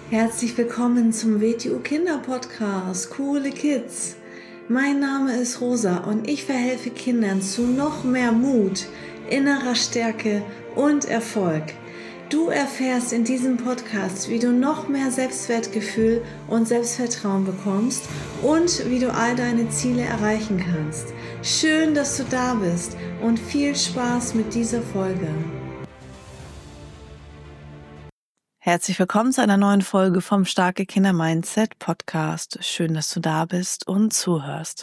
Herzlich willkommen zum WTU Kinder Podcast, Coole Kids. Mein Name ist Rosa und ich verhelfe Kindern zu noch mehr Mut, innerer Stärke und Erfolg. Du erfährst in diesem Podcast, wie du noch mehr Selbstwertgefühl und Selbstvertrauen bekommst und wie du all deine Ziele erreichen kannst. Schön, dass du da bist und viel Spaß mit dieser Folge. Herzlich willkommen zu einer neuen Folge vom Starke Kinder Mindset Podcast. Schön, dass du da bist und zuhörst.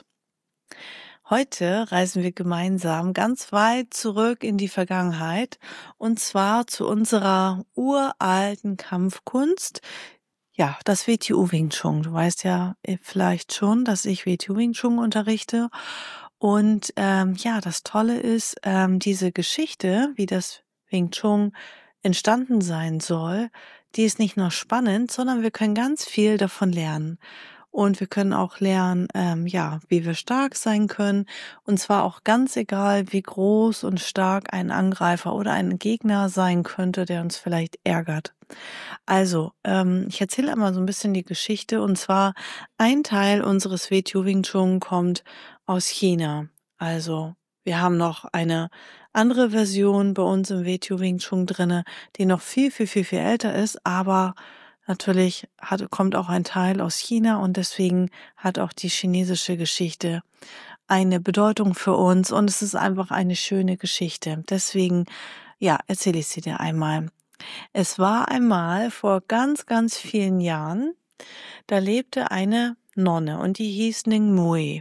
Heute reisen wir gemeinsam ganz weit zurück in die Vergangenheit und zwar zu unserer uralten Kampfkunst. Ja, das WTU Wing Chun. Du weißt ja vielleicht schon, dass ich WTU Wing Chun unterrichte. Und das Tolle ist, diese Geschichte, wie das Wing Chun entstanden sein soll, die ist nicht nur spannend, sondern wir können ganz viel davon lernen. Und wir können auch lernen, wie wir stark sein können. Und zwar auch ganz egal, wie groß und stark ein Angreifer oder ein Gegner sein könnte, der uns vielleicht ärgert. Also, ich erzähle einmal so ein bisschen die Geschichte. Und zwar ein Teil unseres WTU Wing Chun kommt aus China. Also, wir haben noch eine andere Version bei uns im WTU Wing Chun drinne, die noch viel, viel, viel, viel älter ist, aber natürlich kommt auch ein Teil aus China und deswegen hat auch die chinesische Geschichte eine Bedeutung für uns und es ist einfach eine schöne Geschichte. Deswegen, erzähle ich sie dir einmal. Es war einmal vor ganz, ganz vielen Jahren, da lebte eine Nonne und die hieß Ning Mui.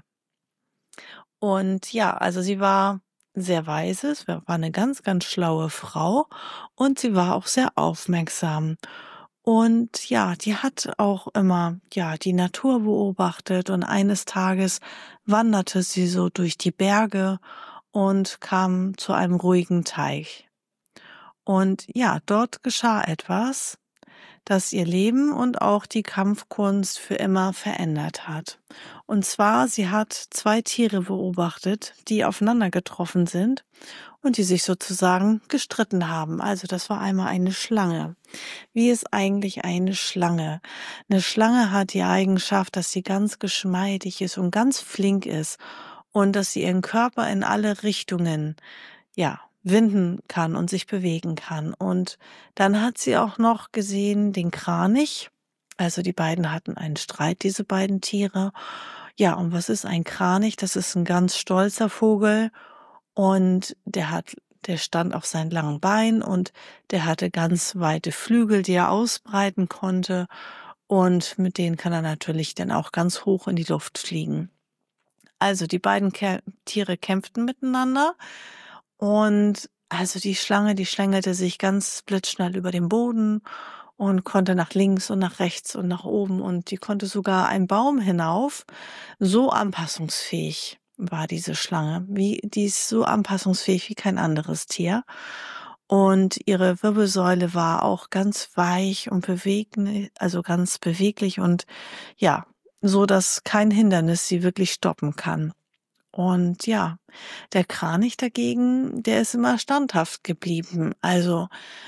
Und also sie war sehr weise, es war eine ganz, ganz schlaue Frau und sie war auch sehr aufmerksam. Und die hat auch immer, die Natur beobachtet und eines Tages wanderte sie so durch die Berge und kam zu einem ruhigen Teich. Und dort geschah etwas, das ihr Leben und auch die Kampfkunst für immer verändert hat. Und zwar, sie hat zwei Tiere beobachtet, die aufeinander getroffen sind und die sich sozusagen gestritten haben. Also das war einmal eine Schlange. Wie ist eigentlich eine Schlange? Eine Schlange hat die Eigenschaft, dass sie ganz geschmeidig ist und ganz flink ist und dass sie ihren Körper in alle Richtungen, winden kann und sich bewegen kann. Und dann hat sie auch noch gesehen den Kranich. Also die beiden hatten einen Streit, diese beiden Tiere. Ja, und was ist ein Kranich? Das ist ein ganz stolzer Vogel und der stand auf seinen langen Beinen und der hatte ganz weite Flügel, die er ausbreiten konnte. Und mit denen kann er natürlich dann auch ganz hoch in die Luft fliegen. Also die beiden Tiere kämpften miteinander und also die Schlange, die schlängelte sich ganz blitzschnell über den Boden und konnte nach links und nach rechts und nach oben und die konnte sogar einen Baum hinauf. So anpassungsfähig war diese Schlange. Die ist so anpassungsfähig wie kein anderes Tier. Und ihre Wirbelsäule war auch ganz weich und also ganz beweglich und so dass kein Hindernis sie wirklich stoppen kann. Und der Kranich dagegen, der ist immer standhaft geblieben. Also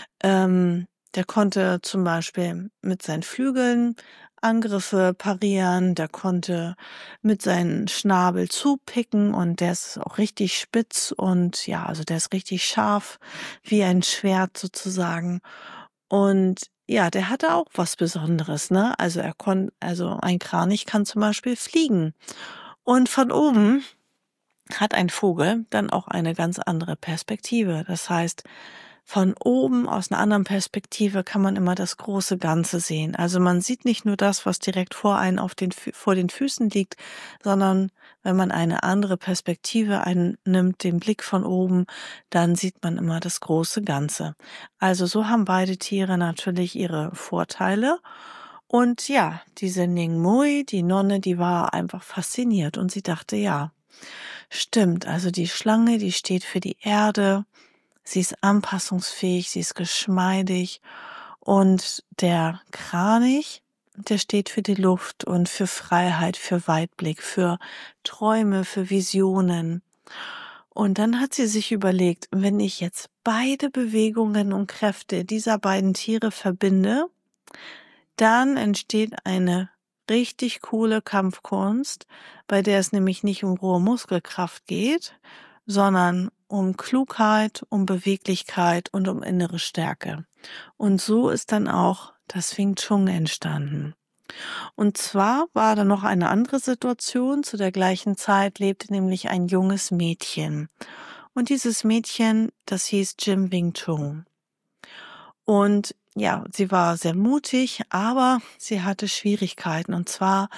der konnte zum Beispiel mit seinen Flügeln Angriffe parieren, der konnte mit seinem Schnabel zupicken und der ist auch richtig spitz und also der ist richtig scharf wie ein Schwert sozusagen. Und der hatte auch was Besonderes, ne? Also also ein Kranich kann zum Beispiel fliegen. Und von oben hat ein Vogel dann auch eine ganz andere Perspektive. Das heißt, von oben aus einer anderen Perspektive kann man immer das große Ganze sehen. Also man sieht nicht nur das, was direkt vor einen vor den Füßen liegt, sondern wenn man eine andere Perspektive einnimmt, den Blick von oben, dann sieht man immer das große Ganze. Also so haben beide Tiere natürlich ihre Vorteile. Und diese Ning Mui, die Nonne, die war einfach fasziniert und sie dachte, stimmt, also die Schlange, die steht für die Erde, sie ist anpassungsfähig, sie ist geschmeidig und der Kranich, der steht für die Luft und für Freiheit, für Weitblick, für Träume, für Visionen. Und dann hat sie sich überlegt, wenn ich jetzt beide Bewegungen und Kräfte dieser beiden Tiere verbinde, dann entsteht eine richtig coole Kampfkunst, bei der es nämlich nicht um rohe Muskelkraft geht, sondern um Klugheit, um Beweglichkeit und um innere Stärke. Und so ist dann auch das Wing Chun entstanden. Und zwar war da noch eine andere Situation. Zu der gleichen Zeit lebte nämlich ein junges Mädchen. Und dieses Mädchen, das hieß Jim Wing Chun. Und ja, sie war sehr mutig, aber sie hatte Schwierigkeiten. Und zwar,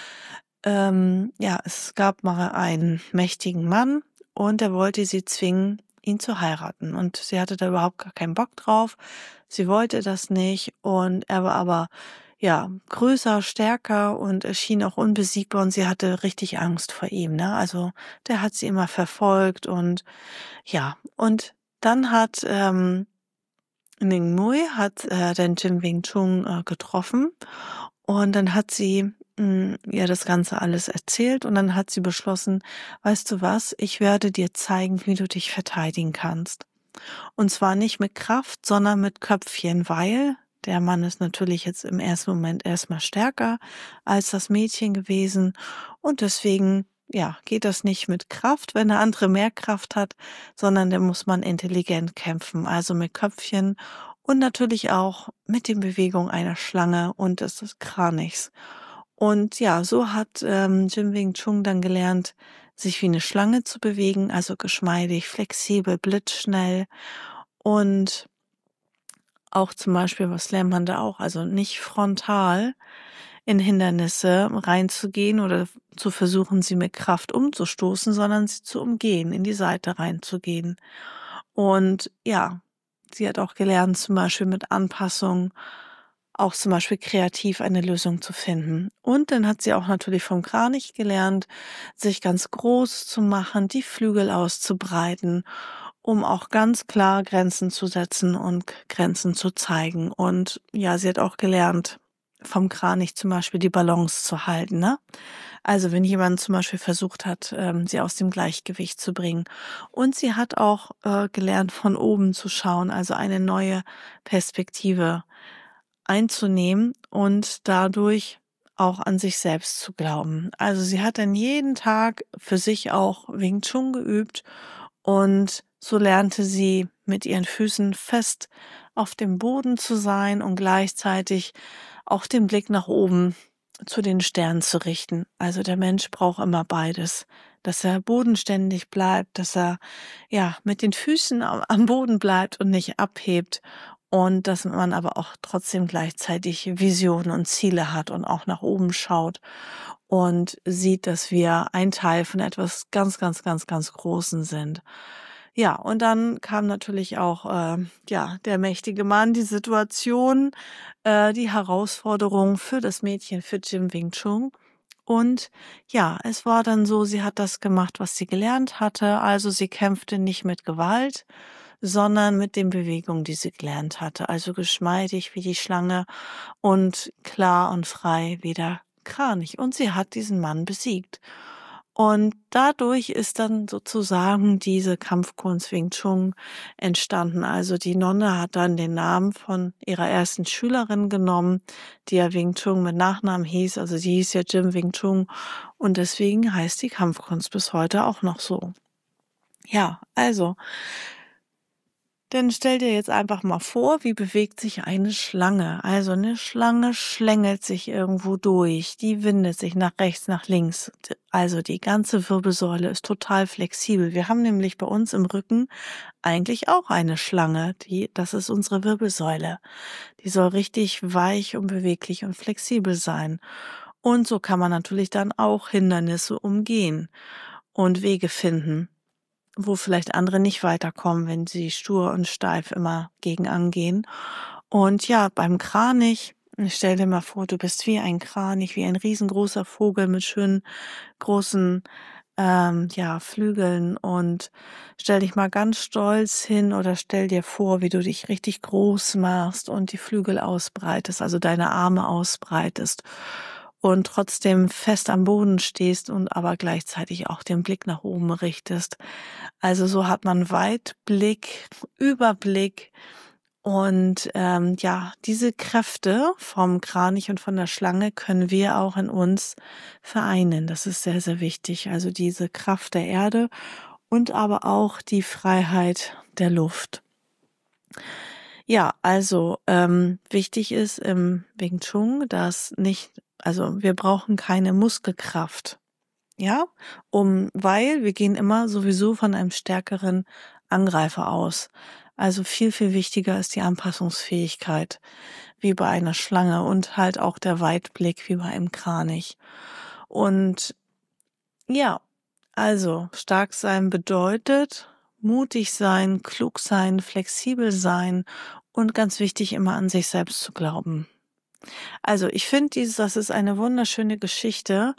es gab mal einen mächtigen Mann und der wollte sie zwingen, ihn zu heiraten. Und sie hatte da überhaupt gar keinen Bock drauf. Sie wollte das nicht. Und er war aber, ja, größer, stärker und er schien auch unbesiegbar und sie hatte richtig Angst vor ihm, ne? Also, der hat sie immer verfolgt und ja, und dann hat, Ning Mui hat den Jim Wing Chun getroffen und dann hat sie ihr das Ganze alles erzählt und dann hat sie beschlossen, weißt du was, ich werde dir zeigen, wie du dich verteidigen kannst. Und zwar nicht mit Kraft, sondern mit Köpfchen, weil der Mann ist natürlich jetzt im ersten Moment erstmal stärker als das Mädchen gewesen und deswegen ja, geht das nicht mit Kraft, wenn der andere mehr Kraft hat, sondern da muss man intelligent kämpfen, also mit Köpfchen und natürlich auch mit den Bewegungen einer Schlange und des Kranichs. Und ja, so hat Jim Wing Chun dann gelernt, sich wie eine Schlange zu bewegen, also geschmeidig, flexibel, blitzschnell und auch zum Beispiel, was lernt man da auch? Also nicht frontal in Hindernisse reinzugehen oder zu versuchen, sie mit Kraft umzustoßen, sondern sie zu umgehen, in die Seite reinzugehen. Und ja, sie hat auch gelernt, zum Beispiel mit Anpassung auch zum Beispiel kreativ eine Lösung zu finden. Und dann hat sie auch natürlich vom Kranich gelernt, sich ganz groß zu machen, die Flügel auszubreiten, um auch ganz klar Grenzen zu setzen und Grenzen zu zeigen. Und ja, sie hat auch gelernt, vom Kranich zum Beispiel die Balance zu halten, ne? Also wenn jemand zum Beispiel versucht hat, sie aus dem Gleichgewicht zu bringen. Und sie hat auch gelernt, von oben zu schauen, also eine neue Perspektive einzunehmen und dadurch auch an sich selbst zu glauben. Also sie hat dann jeden Tag für sich auch Wing Chun geübt und so lernte sie mit ihren Füßen fest auf dem Boden zu sein und gleichzeitig auch den Blick nach oben zu den Sternen zu richten. Also der Mensch braucht immer beides, dass er bodenständig bleibt, dass er ja mit den Füßen am Boden bleibt und nicht abhebt und dass man aber auch trotzdem gleichzeitig Visionen und Ziele hat und auch nach oben schaut und sieht, dass wir ein Teil von etwas ganz, ganz, ganz, ganz Großen sind. Ja, und dann kam natürlich auch der mächtige Mann, die Situation, die Herausforderung für das Mädchen, für Jim Wing Chun. Und ja, es war dann so, sie hat das gemacht, was sie gelernt hatte. Also sie kämpfte nicht mit Gewalt, sondern mit den Bewegungen, die sie gelernt hatte. Also geschmeidig wie die Schlange und klar und frei wie der Kranich. Und sie hat diesen Mann besiegt. Und dadurch ist dann sozusagen diese Kampfkunst Wing Chun entstanden. Also die Nonne hat dann den Namen von ihrer ersten Schülerin genommen, die ja Wing Chun mit Nachnamen hieß. Also sie hieß ja Jim Wing Chun und deswegen heißt die Kampfkunst bis heute auch noch so. Ja, also dann stell dir jetzt einfach mal vor, wie bewegt sich eine Schlange. Also eine Schlange schlängelt sich irgendwo durch, die windet sich nach rechts, nach links. Also die ganze Wirbelsäule ist total flexibel. Wir haben nämlich bei uns im Rücken eigentlich auch eine Schlange. Das ist unsere Wirbelsäule. Die soll richtig weich und beweglich und flexibel sein. Und so kann man natürlich dann auch Hindernisse umgehen und Wege finden, wo vielleicht andere nicht weiterkommen, wenn sie stur und steif immer gegen angehen. Und ja, beim Kranich, stell dir mal vor, du bist wie ein Kranich, wie ein riesengroßer Vogel mit schönen großen Flügeln und stell dich mal ganz stolz hin oder stell dir vor, wie du dich richtig groß machst und die Flügel ausbreitest, also deine Arme ausbreitest und trotzdem fest am Boden stehst und aber gleichzeitig auch den Blick nach oben richtest. Also so hat man Weitblick, Überblick Und diese Kräfte vom Kranich und von der Schlange können wir auch in uns vereinen. Das ist sehr, sehr wichtig. Also diese Kraft der Erde und aber auch die Freiheit der Luft. Ja, also wichtig ist im Wing Chun, dass wir brauchen keine Muskelkraft. Ja, weil wir gehen immer sowieso von einem stärkeren Angreifer aus. Also viel, viel wichtiger ist die Anpassungsfähigkeit, wie bei einer Schlange und halt auch der Weitblick, wie bei einem Kranich. Und ja, also stark sein bedeutet mutig sein, klug sein, flexibel sein und ganz wichtig, immer an sich selbst zu glauben. Also ich finde das ist eine wunderschöne Geschichte.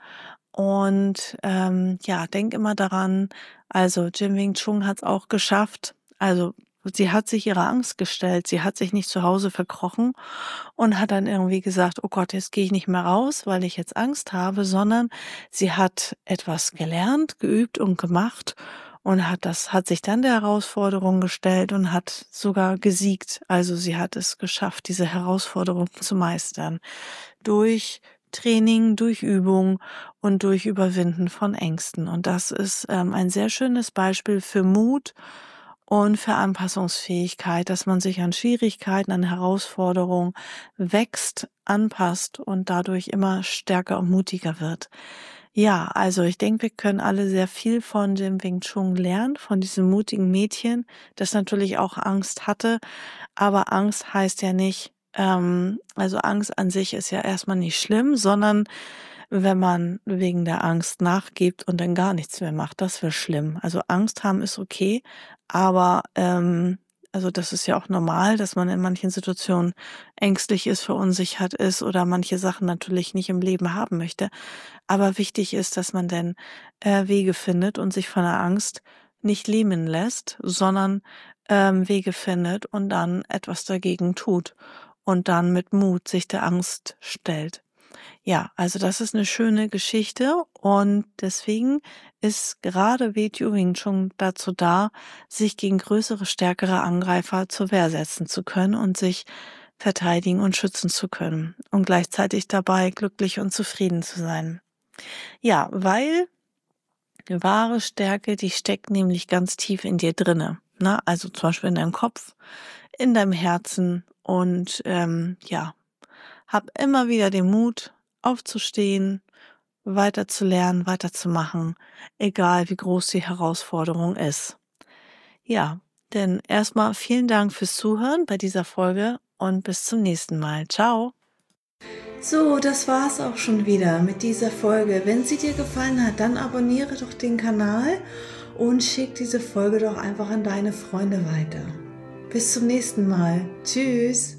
Und denk immer daran, also Jim Wing Chun hat es auch geschafft. Also sie hat sich ihrer Angst gestellt, sie hat sich nicht zu Hause verkrochen und hat dann irgendwie gesagt, oh Gott, jetzt gehe ich nicht mehr raus, weil ich jetzt Angst habe, sondern sie hat etwas gelernt, geübt und gemacht und hat sich dann der Herausforderung gestellt und hat sogar gesiegt. Also sie hat es geschafft, diese Herausforderung zu meistern. Durch Training, durch Übung und durch Überwinden von Ängsten. Und das ist ein sehr schönes Beispiel für Mut und für Anpassungsfähigkeit, dass man sich an Schwierigkeiten, an Herausforderungen wächst, anpasst und dadurch immer stärker und mutiger wird. Ja, also ich denke, wir können alle sehr viel von dem Wing Chun lernen, von diesem mutigen Mädchen, das natürlich auch Angst hatte. Aber Angst heißt ja nicht, also Angst an sich ist ja erstmal nicht schlimm, sondern wenn man wegen der Angst nachgibt und dann gar nichts mehr macht, das wäre schlimm. Also Angst haben ist okay, aber also das ist ja auch normal, dass man in manchen Situationen ängstlich ist, verunsichert ist oder manche Sachen natürlich nicht im Leben haben möchte. Aber wichtig ist, dass man dann Wege findet und sich von der Angst nicht lähmen lässt, sondern Wege findet und dann etwas dagegen tut und dann mit Mut sich der Angst stellt. Ja, also das ist eine schöne Geschichte und deswegen ist gerade WTO Wing Chun dazu da, sich gegen größere, stärkere Angreifer zur Wehr setzen zu können und sich verteidigen und schützen zu können und gleichzeitig dabei glücklich und zufrieden zu sein. Ja, weil wahre Stärke, die steckt nämlich ganz tief in dir drinne. Ne? Also zum Beispiel in deinem Kopf, in deinem Herzen und hab immer wieder den Mut, aufzustehen, weiterzulernen, weiterzumachen, egal wie groß die Herausforderung ist. Ja, denn erstmal vielen Dank fürs Zuhören bei dieser Folge und bis zum nächsten Mal. Ciao! So, das war's auch schon wieder mit dieser Folge. Wenn sie dir gefallen hat, dann abonniere doch den Kanal und schick diese Folge doch einfach an deine Freunde weiter. Bis zum nächsten Mal. Tschüss!